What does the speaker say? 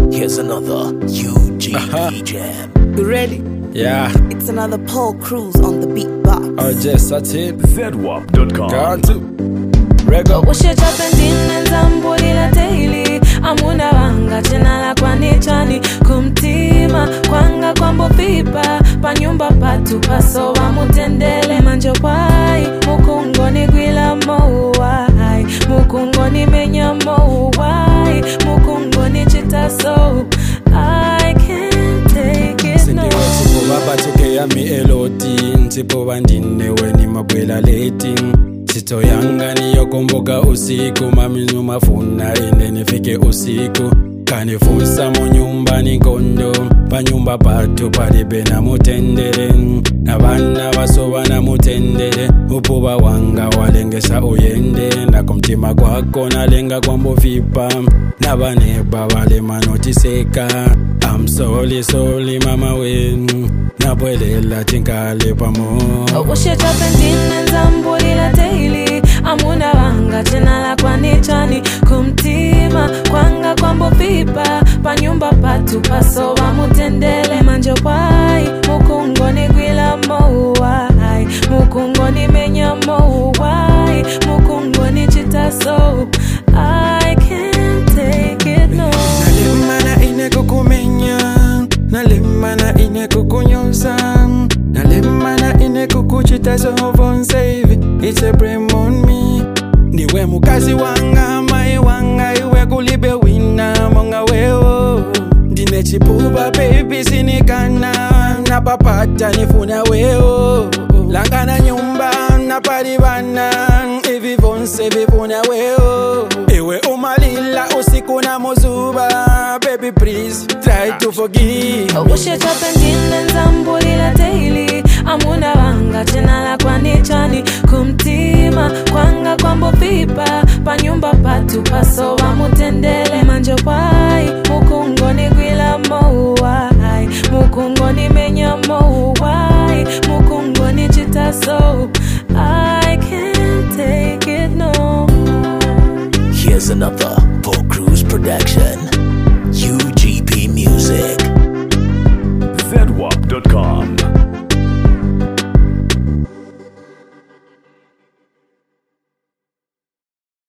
Here's another UGB jam. You ready? Yeah. It's another Paul Cruz on the beatbox. Oh, just that's it. ZWAP.com. Gone to Rego. Ushechapendine nzambulila daily amuna wanga chenala kwanichani kumtima kwanga kwambo vipa panyumba patu pasowa mutendele manje wai mukungoni gwila mouwai mukungoni menya mouwai mukungoni chitaso I can't take it no. Sipo baba toke ya mi eloti sipo bandine weni mabwela leti sito yanga niyokomboka usiku mami numafuna ende nifike usiku kanifunsa munyumba nikondo panyumba patu palibe na mutendere abana basoba na mutendere upuba wanga walengesa uyende nakumtima kwako nalenga kwambo vipa nabaneba balema notiseka I'm sorry mama wenu nabwelela tinkale pamo ushechapendine nzambulila daily amuna wanga chenala kwanichani kumtima kwanga kwambo vipa panyumba patu pasowa mutendele manje wai mukungoni gwila mouwai mukungoni menya mouwai mukungoni chitaso I can't take it no. Nalemana ine kukumenya nalemana ine kukunyosa nalemana ine kukuchitaso von save it's a blame on me niwe mukazi wanga mai wanga iwe kulibe wina monga wewo ndine chipuba baby sinikana napapata nifuna wewo langana nyumba napalibana ivi vonse vifuna wewo iwe umalila usiku na muzuba baby please try to forgive ushechapendine nzambulila daily amuna wanga chenala kwanichani kumtima kwanga kwambo vipa panyumba patu pasowa mutendele manje wai mukungoni gwila mouwai mukungoni menya mouwai mukungoni chitaso I can't take it no. Here's another Paul Cruz production.